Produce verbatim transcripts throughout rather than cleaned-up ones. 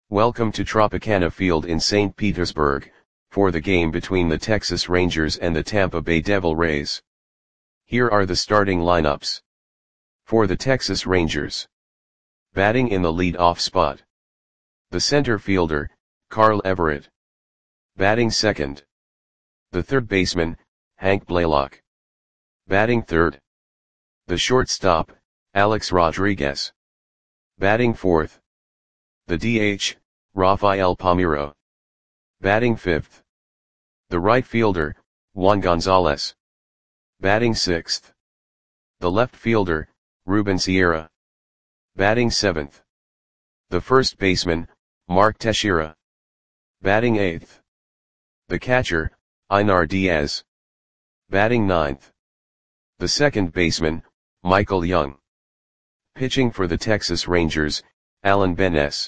Welcome to Tropicana Field in Saint Petersburg, for the game between the Texas Rangers and the Tampa Bay Devil Rays. Here are the starting lineups. For the Texas Rangers. Batting in the lead-off spot. The center fielder, Carl Everett. Batting second. The third baseman, Hank Blaylock. Batting third. The shortstop, Alex Rodriguez. Batting fourth. The D H, Rafael Palmeiro. Batting fifth. The right fielder, Juan Gonzalez. Batting sixth. The left fielder, Ruben Sierra. Batting seventh. The first baseman, Mark Teixeira. Batting eighth. The catcher, Einar Diaz. Batting ninth. The second baseman, Michael Young. Pitching for the Texas Rangers, Alan Benes.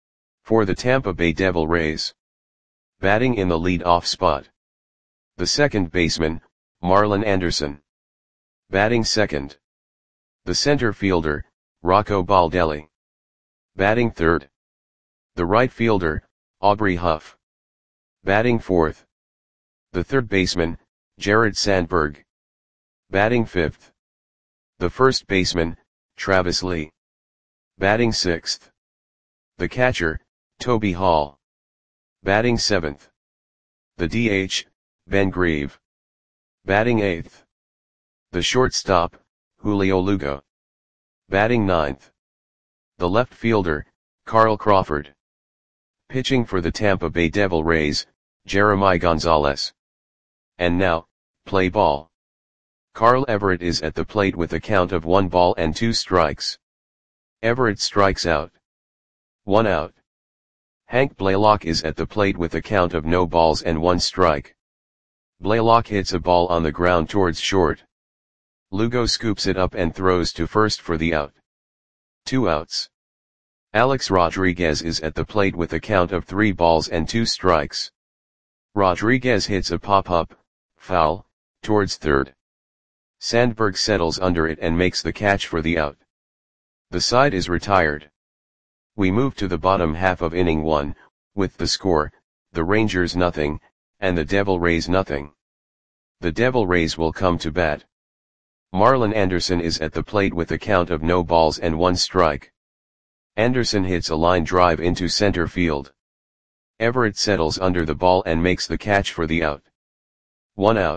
For the Tampa Bay Devil Rays. Batting in the lead-off spot. The second baseman, Marlon Anderson. Batting second. The center fielder, Rocco Baldelli. Batting third. The right fielder, Aubrey Huff. Batting fourth. The third baseman, Jared Sandberg. Batting fifth. The first baseman, Travis Lee. Batting sixth. The catcher, Toby Hall. Batting seventh. The D H, Ben Grieve. Batting eighth. The shortstop, Julio Lugo. Batting ninth. The left fielder, Carl Crawford. Pitching for the Tampa Bay Devil Rays, Jeremiah Gonzalez. And now, play ball. Carl Everett is at the plate with a count of one ball and two strikes. Everett strikes out. One out. Hank Blaylock is at the plate with a count of no balls and one strike. Blaylock hits a ball on the ground towards short. Lugo scoops it up and throws to first for the out. Two outs. Alex Rodriguez is at the plate with a count of three balls and two strikes. Rodriguez hits a pop-up, foul, towards third. Sandberg settles under it and makes the catch for the out. The side is retired. We move to the bottom half of inning one, with the score, the Rangers nothing, and the Devil Rays nothing. The Devil Rays will come to bat. Marlon Anderson is at the plate with a count of no balls and one strike. Anderson hits a line drive into center field. Everett settles under the ball and makes the catch for the out. One out.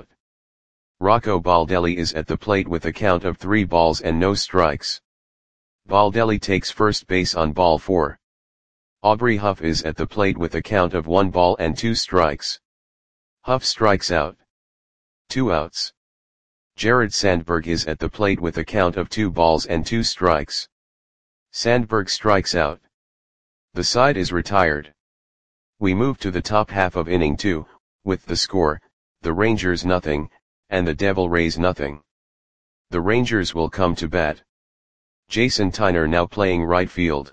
Rocco Baldelli is at the plate with a count of three balls and no strikes. Baldelli takes first base on ball four. Aubrey Huff is at the plate with a count of one ball and two strikes. Huff strikes out. Two outs. Jared Sandberg is at the plate with a count of two balls and two strikes. Sandberg strikes out. The side is retired. We move to the top half of inning two, with the score, the Rangers nothing, and the Devil Rays nothing. The Rangers will come to bat. Jason Tyner now playing right field.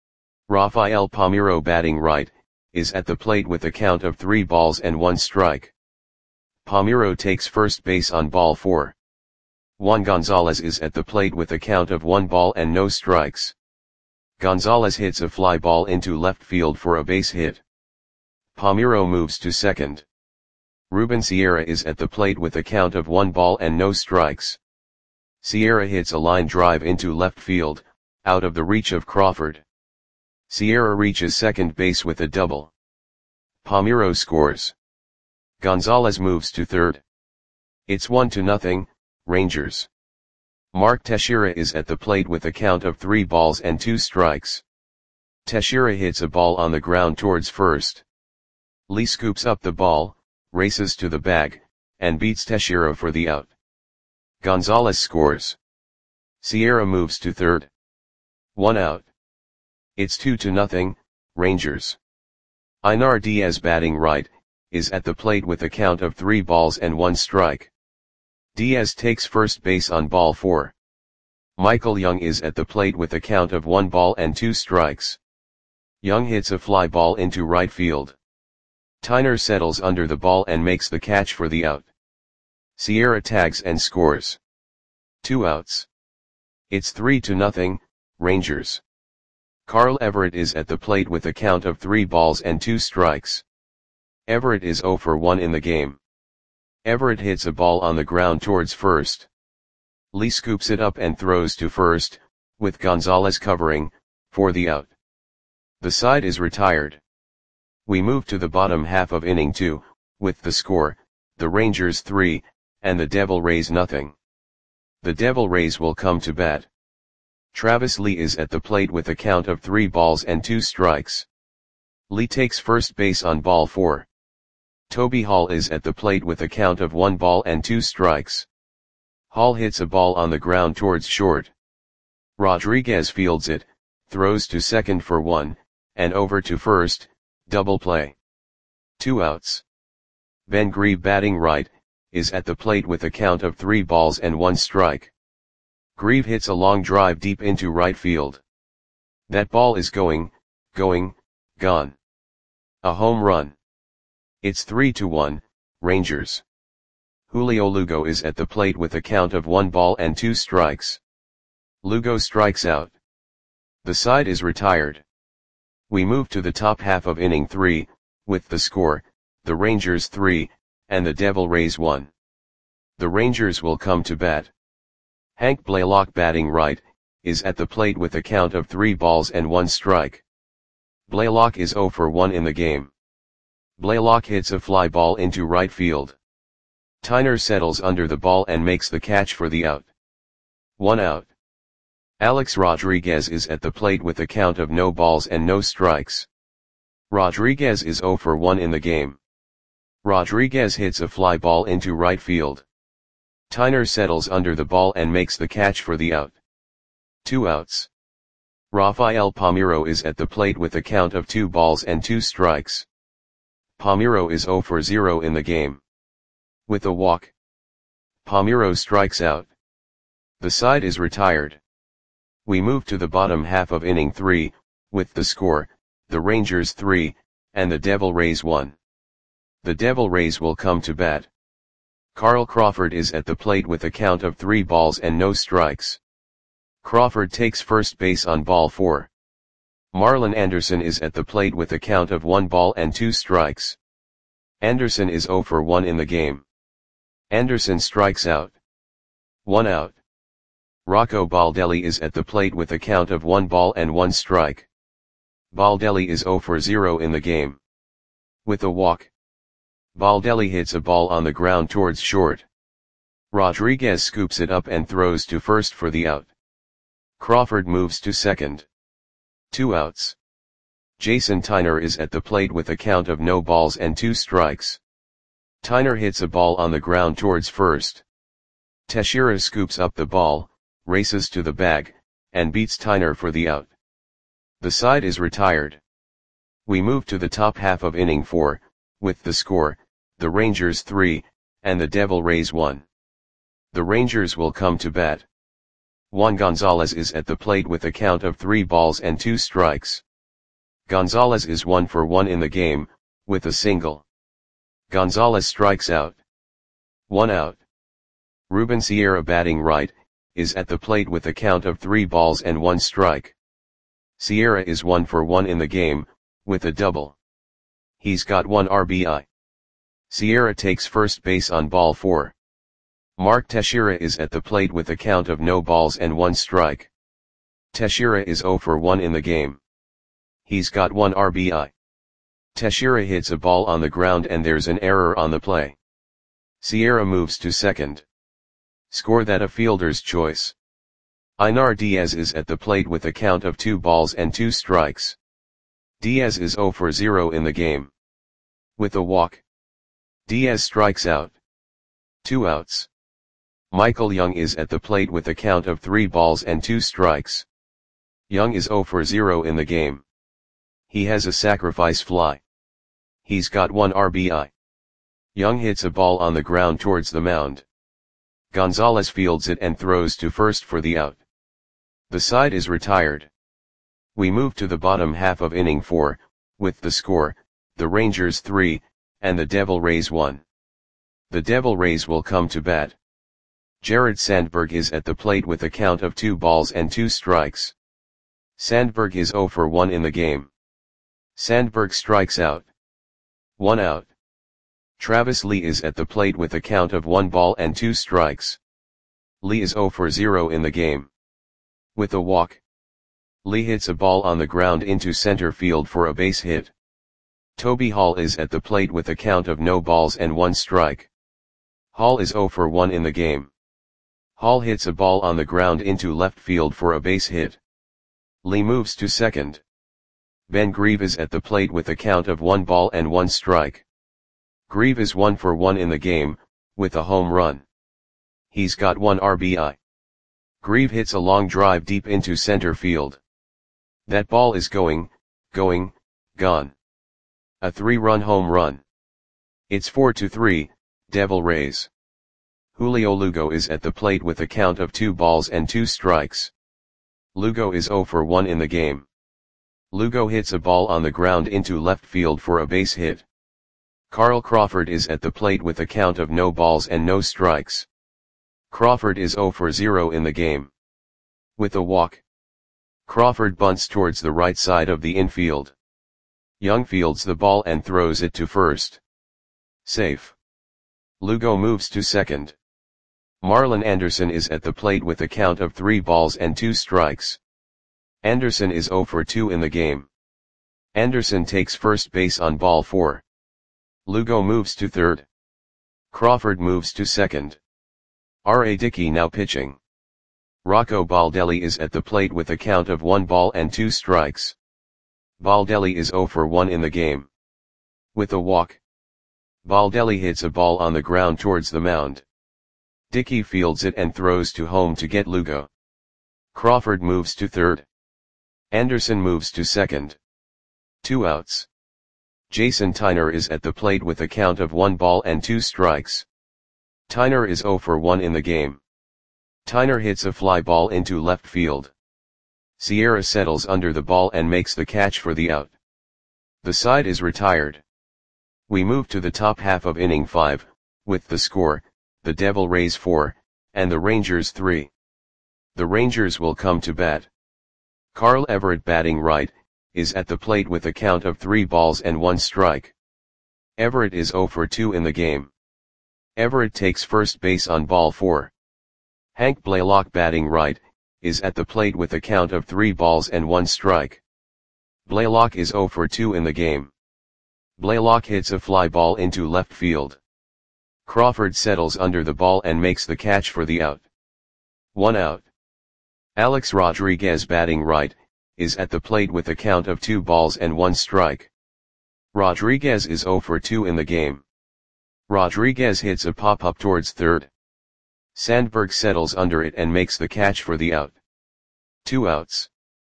Rafael Palmeiro batting right, is at the plate with a count of three balls and one strike. Palmeiro takes first base on ball four. Juan Gonzalez is at the plate with a count of one ball and no strikes. Gonzalez hits a fly ball into left field for a base hit. Palmeiro moves to second. Ruben Sierra is at the plate with a count of one ball and no strikes. Sierra hits a line drive into left field, out of the reach of Crawford. Sierra reaches second base with a double. Palmeiro scores. Gonzalez moves to third. It's one to nothing, Rangers. Mark Teixeira is at the plate with a count of three balls and two strikes. Teixeira hits a ball on the ground towards first. Lee scoops up the ball, races to the bag, and beats Teixeira for the out. Gonzalez scores. Sierra moves to third. One out. It's two to nothing, Rangers. Einar Diaz batting right, is at the plate with a count of three balls and one strike. Diaz takes first base on ball four. Michael Young is at the plate with a count of one ball and two strikes. Young hits a fly ball into right field. Tyner settles under the ball and makes the catch for the out. Sierra tags and scores. Two outs. It's three to nothing, Rangers. Carl Everett is at the plate with a count of three balls and two strikes. Everett is zero for one in the game. Everett hits a ball on the ground towards first. Lee scoops it up and throws to first, with Gonzalez covering, for the out. The side is retired. We move to the bottom half of inning two, with the score, the Rangers three, and the Devil Rays nothing. The Devil Rays will come to bat. Travis Lee is at the plate with a count of three balls and two strikes. Lee takes first base on ball four. Toby Hall is at the plate with a count of one ball and two strikes. Hall hits a ball on the ground towards short. Rodriguez fields it, throws to second for one, and over to first, double play. Two outs. Ben Grieve, batting right, is at the plate with a count of three balls and one strike. Grieve hits a long drive deep into right field. That ball is going, going, gone. A home run. It's three to one, Rangers. Julio Lugo is at the plate with a count of one ball and two strikes. Lugo strikes out. The side is retired. We move to the top half of inning three, with the score, the Rangers three, and the Devil Rays one. The Rangers will come to bat. Hank Blaylock, batting right, is at the plate with a count of three balls and one strike. Blaylock is zero for one in the game. Blaylock hits a fly ball into right field. Tyner settles under the ball and makes the catch for the out. One out. Alex Rodriguez is at the plate with a count of no balls and no strikes. Rodriguez is zero for one in the game. Rodriguez hits a fly ball into right field. Tyner settles under the ball and makes the catch for the out. Two outs. Rafael Palmeiro is at the plate with a count of two balls and two strikes. Palmeiro is zero for zero in the game. With a walk, Palmeiro strikes out. The side is retired. We move to the bottom half of inning three, with the score, the Rangers three, and the Devil Rays one. The Devil Rays will come to bat. Carl Crawford is at the plate with a count of three balls and no strikes. Crawford takes first base on ball four. Marlon Anderson is at the plate with a count of one ball and two strikes. Anderson is zero for one in the game. Anderson strikes out. One out. Rocco Baldelli is at the plate with a count of one ball and one strike. Baldelli is zero for zero in the game. With a walk, Baldelli hits a ball on the ground towards short. Rodriguez scoops it up and throws to first for the out. Crawford moves to second. Two outs. Jason Tyner is at the plate with a count of no balls and two strikes. Tyner hits a ball on the ground towards first. Teixeira scoops up the ball, races to the bag, and beats Tyner for the out. The side is retired. We move to the top half of inning four, with the score, the Rangers three, and the Devil Rays one. The Rangers will come to bat. Juan Gonzalez is at the plate with a count of three balls and two strikes. Gonzalez is one for one in the game, with a single. Gonzalez strikes out. One out. Ruben Sierra, batting right, is at the plate with a count of three balls and one strike. Sierra is one for one in the game, with a double. He's got one R B I. Sierra takes first base on ball four. Mark Teixeira is at the plate with a count of no balls and one strike. Teixeira is zero for one in the game. He's got one R B I. Teixeira hits a ball on the ground and there's an error on the play. Sierra moves to second. Score that a fielder's choice. Einar Diaz is at the plate with a count of two balls and two strikes. Diaz is zero for zero in the game. With a walk, Diaz strikes out. Two outs. Michael Young is at the plate with a count of three balls and two strikes. Young is zero for zero in the game. He has a sacrifice fly. He's got one R B I. Young hits a ball on the ground towards the mound. Gonzalez fields it and throws to first for the out. The side is retired. We move to the bottom half of inning four, with the score, the Rangers three, and the Devil Rays one. The Devil Rays will come to bat. Jared Sandberg is at the plate with a count of two balls and two strikes. Sandberg is zero for one in the game. Sandberg strikes out. One out. Travis Lee is at the plate with a count of one ball and two strikes. Lee is zero for zero in the game. With a walk, Lee hits a ball on the ground into center field for a base hit. Toby Hall is at the plate with a count of no balls and one strike. Hall is zero for one in the game. Hall hits a ball on the ground into left field for a base hit. Lee moves to second. Ben Grieve is at the plate with a count of one ball and one strike. Grieve is one for one in the game, with a home run. He's got one R B I. Grieve hits a long drive deep into center field. That ball is going, going, gone. A three-run home run. It's four to three, Devil Rays. Julio Lugo is at the plate with a count of two balls and two strikes. Lugo is zero for one in the game. Lugo hits a ball on the ground into left field for a base hit. Carl Crawford is at the plate with a count of no balls and no strikes. Crawford is zero for zero in the game. With a walk, Crawford bunts towards the right side of the infield. Young fields the ball and throws it to first. Safe. Lugo moves to second. Marlon Anderson is at the plate with a count of three balls and two strikes. Anderson is zero for two in the game. Anderson takes first base on ball four. Lugo moves to third. Crawford moves to second. R A Dickey now pitching. Rocco Baldelli is at the plate with a count of one ball and two strikes. Baldelli is zero for one in the game. With a walk, Baldelli hits a ball on the ground towards the mound. Dickey fields it and throws to home to get Lugo. Crawford moves to third. Anderson moves to second. Two outs. Jason Tyner is at the plate with a count of one ball and two strikes. Tyner is zero for one in the game. Tyner hits a fly ball into left field. Sierra settles under the ball and makes the catch for the out. The side is retired. We move to the top half of inning five, with the score, the Devil Rays four, and the Rangers three. The Rangers will come to bat. Carl Everett batting right, is at the plate with a count of three balls and one strike. Everett is zero for two in the game. Everett takes first base on ball four. Hank Blaylock batting right, is at the plate with a count of three balls and one strike. Blaylock is zero for two in the game. Blaylock hits a fly ball into left field. Crawford settles under the ball and makes the catch for the out. One out. Alex Rodriguez batting right, is at the plate with a count of two balls and one strike. Rodriguez is zero for two in the game. Rodriguez hits a pop-up towards third. Sandberg settles under it and makes the catch for the out. Two outs.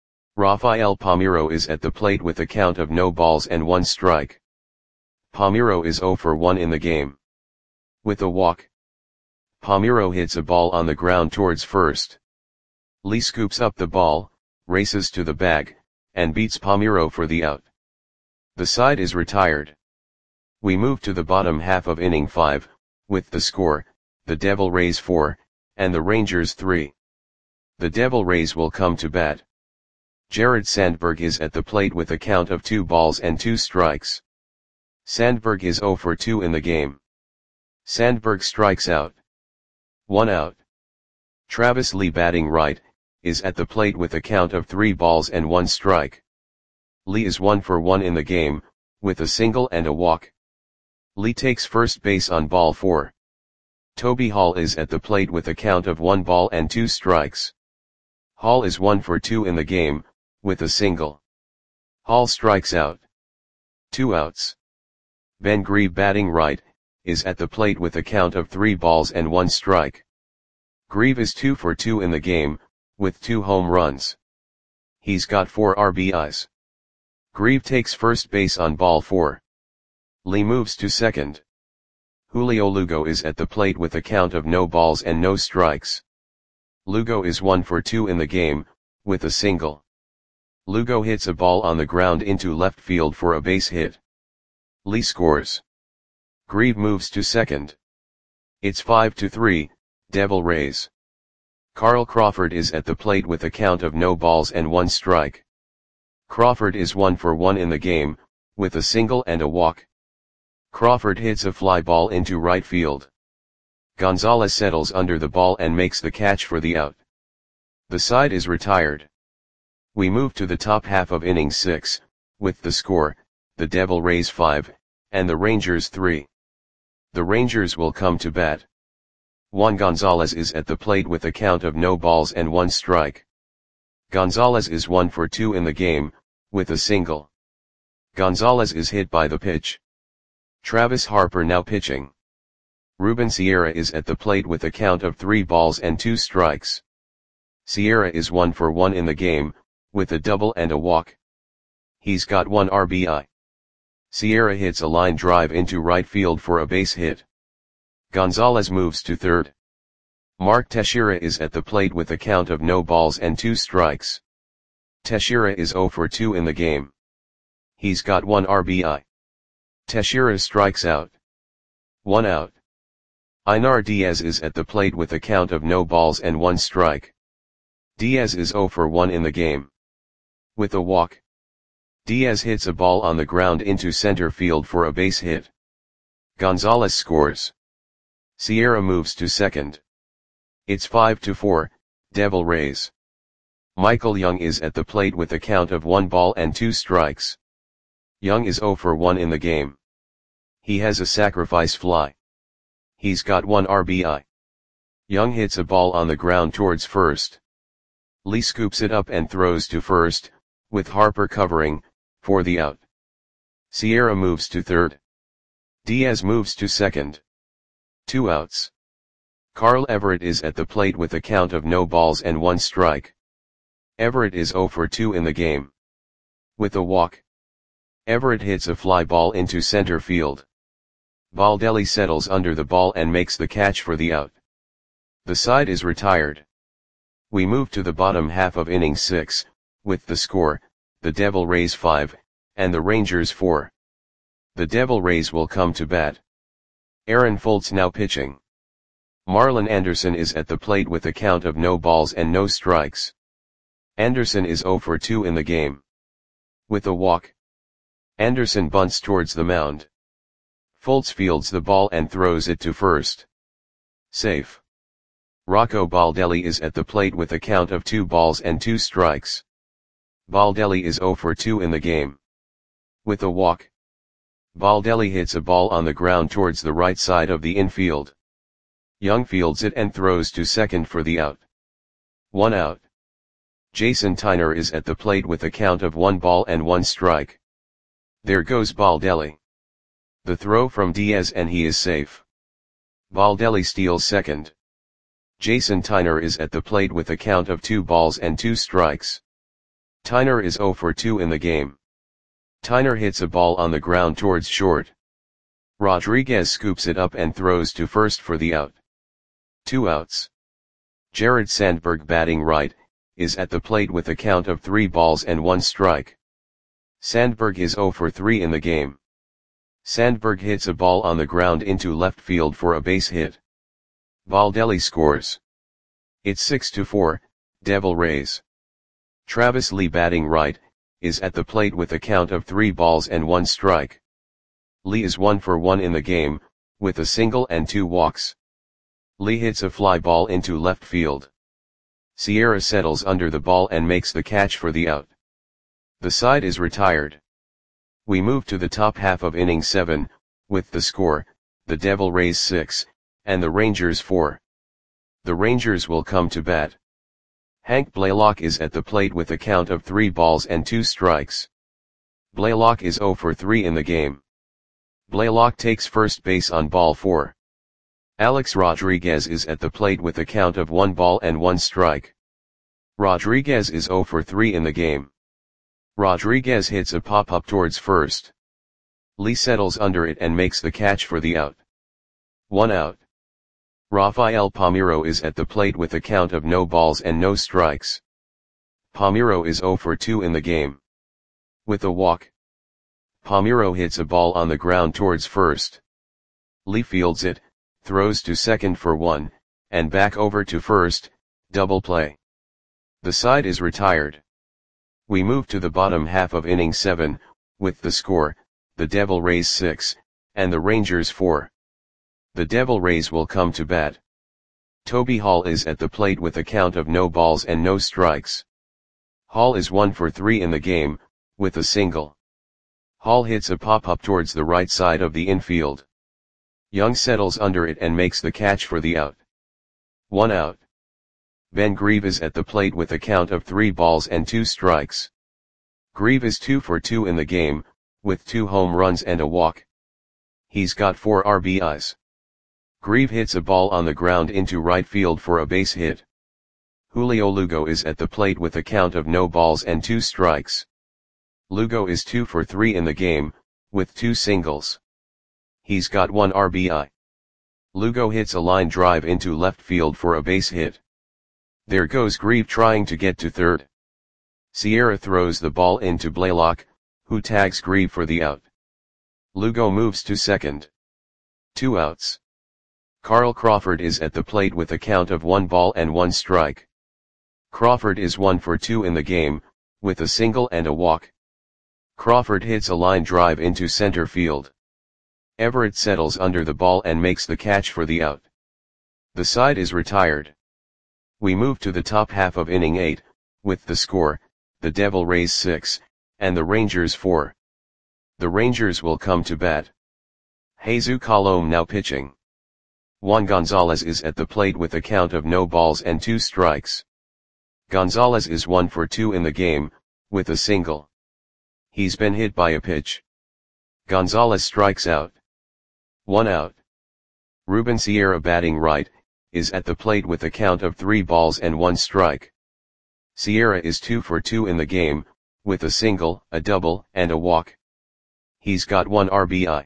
Rafael Palmeiro is at the plate with a count of no balls and one strike. Palmeiro is zero for one in the game. With a walk, Palmeiro hits a ball on the ground towards first. Lee scoops up the ball, races to the bag, and beats Palmeiro for the out. The side is retired. We move to the bottom half of inning five, with the score, the Devil Rays four, and the Rangers three. The Devil Rays will come to bat. Jared Sandberg is at the plate with a count of two balls and two strikes. Sandberg is zero for two in the game. Sandberg strikes out. One out. Travis Lee batting right, is at the plate with a count of three balls and one strike. Lee is one for one in the game, with a single and a walk. Lee takes first base on ball four. Toby Hall is at the plate with a count of one ball and two strikes. Hall is one for two in the game, with a single. Hall strikes out. Two outs. Ben Grieve batting right, is at the plate with a count of three balls and one strike. Grieve is two for two in the game, with two home runs. He's got four R B Is. Grieve takes first base on ball four. Lee moves to second. Julio Lugo is at the plate with a count of no balls and no strikes. Lugo is one for two in the game, with a single. Lugo hits a ball on the ground into left field for a base hit. Lee scores. Grieve moves to second. It's five to three, Devil Rays. Carl Crawford is at the plate with a count of no balls and one strike. Crawford is one for one in the game, with a single and a walk. Crawford hits a fly ball into right field. Gonzalez settles under the ball and makes the catch for the out. The side is retired. We move to the top half of inning six, with the score, the Devil Rays five, and the Rangers three. The Rangers will come to bat. Juan Gonzalez is at the plate with a count of no balls and one strike. Gonzalez is one for two in the game, with a single. Gonzalez is hit by the pitch. Travis Harper now pitching. Ruben Sierra is at the plate with a count of three balls and two strikes. Sierra is one for one in the game, with a double and a walk. He's got one R B I. Sierra hits a line drive into right field for a base hit. Gonzalez moves to third. Mark Teixeira is at the plate with a count of no balls and two strikes. Teixeira is zero for two in the game. He's got one R B I. Teixeira strikes out. One out. Einar Diaz is at the plate with a count of no balls and one strike. Diaz is zero for one in the game. With a walk. Diaz hits a ball on the ground into center field for a base hit. Gonzalez scores. Sierra moves to second. It's five to four, Devil Rays. Michael Young is at the plate with a count of one ball and two strikes. Young is zero for one in the game. He has a sacrifice fly. He's got one R B I. Young hits a ball on the ground towards first. Lee scoops it up and throws to first, with Harper covering, for the out. Sierra moves to third. Diaz moves to second. Two outs. Carl Everett is at the plate with a count of no balls and one strike. Everett is zero for two in the game. With a walk. Everett hits a fly ball into center field. Baldelli settles under the ball and makes the catch for the out. The side is retired. We move to the bottom half of inning six, with the score, the Devil Rays five, and the Rangers four. The Devil Rays will come to bat. Aaron Foltz now pitching. Marlon Anderson is at the plate with a count of no balls and no strikes. Anderson is zero for two in the game. With a walk. Anderson bunts towards the mound. Foltz fields the ball and throws it to first. Safe. Rocco Baldelli is at the plate with a count of two balls and two strikes. Baldelli is zero for two in the game. With a walk. Baldelli hits a ball on the ground towards the right side of the infield. Young fields it and throws to second for the out. One out. Jason Tyner is at the plate with a count of one ball and one strike. There goes Baldelli. The throw from Diaz and he is safe. Baldelli steals second. Jason Tyner is at the plate with a count of two balls and two strikes. Tyner is zero for two in the game. Tyner hits a ball on the ground towards short. Rodriguez scoops it up and throws to first for the out. Two outs. Jared Sandberg batting right, is at the plate with a count of three balls and one strike. Sandberg is zero for three in the game. Sandberg hits a ball on the ground into left field for a base hit. Baldelli scores. It's six to four, Devil Rays. Travis Lee batting right, is at the plate with a count of three balls and one strike. Lee is one for one in the game, with a single and two walks. Lee hits a fly ball into left field. Sierra settles under the ball and makes the catch for the out. The side is retired. We move to the top half of inning seven, with the score, the Devil Rays six, and the Rangers four. The Rangers will come to bat. Hank Blaylock is at the plate with a count of three balls and two strikes. Blaylock is zero for three in the game. Blaylock takes first base on ball four. Alex Rodriguez is at the plate with a count of one ball and one strike. Rodriguez is zero for three in the game. Rodriguez hits a pop-up towards first. Lee settles under it and makes the catch for the out. One out. Rafael Palmeiro is at the plate with a count of no balls and no strikes. Palmeiro is zero for two in the game. With a walk. Palmeiro hits a ball on the ground towards first. Lee fields it, throws to second for one, and back over to first, Double play. The side is retired. We move to the bottom half of inning seven, with the score, the Devil Rays six, and the Rangers four. The Devil Rays will come to bat. Toby Hall is at the plate with a count of no balls and no strikes. Hall is one for three in the game, with a single. Hall hits a pop-up towards the right side of the infield. Young settles under it and makes the catch for the out. One out. Ben Grieve is at the plate with a count of three balls and two strikes. Grieve is two for two in the game, with two home runs and a walk. He's got four R B Is. Grieve hits a ball on the ground into right field for a base hit. Julio Lugo is at the plate with a count of no balls and two strikes. Lugo is two for three in the game, with two singles. He's got one R B I. Lugo hits a line drive into left field for a base hit. There goes Grieve trying to get to third. Sierra throws the ball into Blaylock, who tags Grieve for the out. Lugo moves to second. Two outs. Carl Crawford is at the plate with a count of one ball and one strike. Crawford is one for two in the game, with a single and a walk. Crawford hits a line drive into center field. Everett settles under the ball and makes the catch for the out. The side is retired. We move to the top half of inning eight, with the score, the Devil Rays six, and the Rangers four. The Rangers will come to bat. Jesus Colome now pitching. Juan Gonzalez is at the plate with a count of no balls and two strikes. Gonzalez is one for two in the game, with a single. He's been hit by a pitch. Gonzalez strikes out. One out. Ruben Sierra batting right, is at the plate with a count of three balls and one strike. Sierra is two for two in the game, with a single, a double, and a walk. He's got one R B I.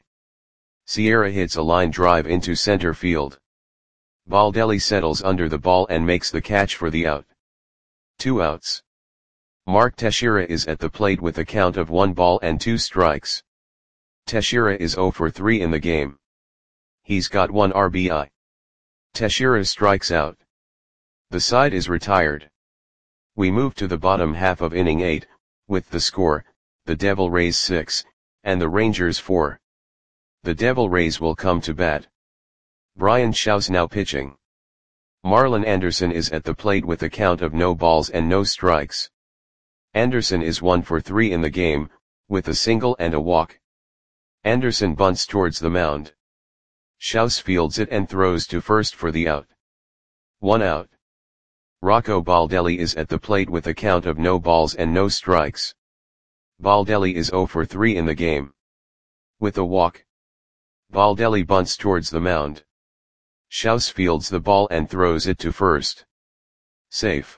Sierra hits a line drive into center field. Baldelli settles under the ball and makes the catch for the out. Two outs. Mark Teixeira is at the plate with a count of one ball and two strikes. Teixeira is zero for three in the game. He's got one R B I. Teixeira strikes out. The side is retired. We move to the bottom half of inning eight, with the score, the Devil Rays six, and the Rangers four. The Devil Rays will come to bat. Brian Shaw's now pitching. Marlon Anderson is at the plate with a count of no balls and no strikes. Anderson is one for three in the game, with a single and a walk. Anderson bunts towards the mound. Shaws fields it and throws to first for the out. One out. Rocco Baldelli is at the plate with a count of no balls and no strikes. Baldelli is zero for three in the game. With a walk. Baldelli bunts towards the mound. Shaws fields the ball and throws it to first. Safe.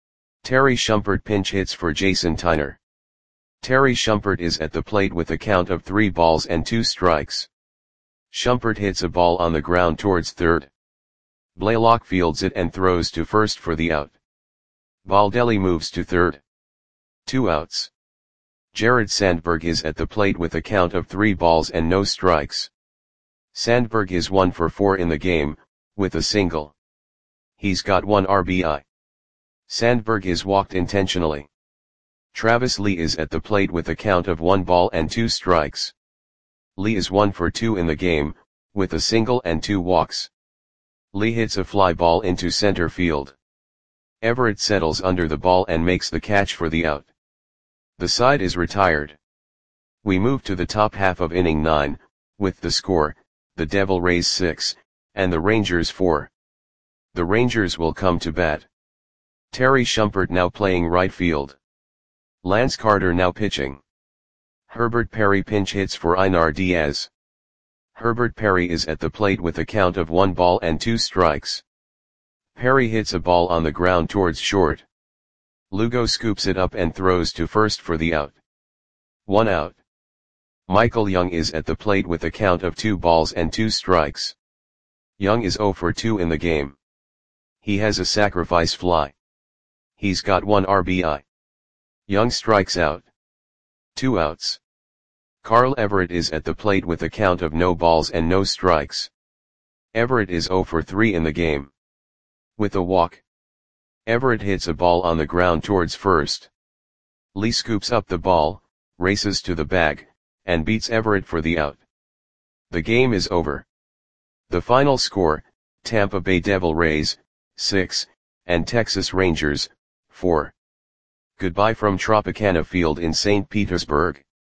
Terry Shumpert pinch hits for Jason Tyner. Terry Shumpert is at the plate with a count of three balls and two strikes. Shumpert hits a ball on the ground towards third. Blaylock fields it and throws to first for the out. Baldelli moves to third. Two outs. Jared Sandberg is at the plate with a count of three balls and no strikes. Sandberg is one for four in the game, with a single. He's got one R B I. Sandberg is walked intentionally. Travis Lee is at the plate with a count of one ball and two strikes. Lee is one for two in the game, with a single and two walks. Lee hits a fly ball into center field. Everett settles under the ball and makes the catch for the out. The side is retired. We move to the top half of inning nine, with the score, the Devil Rays six, and the Rangers four. The Rangers will come to bat. Terry Shumpert now playing right field. Lance Carter now pitching. Herbert Perry pinch hits for Einar Diaz. Herbert Perry is at the plate with a count of one ball and two strikes. Perry hits a ball on the ground towards short. Lugo scoops it up and throws to first for the out. One out. Michael Young is at the plate with a count of two balls and two strikes. Young is zero for two in the game. He has a sacrifice fly. He's got one R B I. Young strikes out. Two outs. Carl Everett is at the plate with a count of no balls and no strikes. Everett is zero for three in the game. With a walk. Everett hits a ball on the ground towards first. Lee scoops up the ball, races to the bag, and beats Everett for the out. The game is over. The final score, Tampa Bay Devil Rays, six, and Texas Rangers, four. Goodbye from Tropicana Field in Saint Petersburg.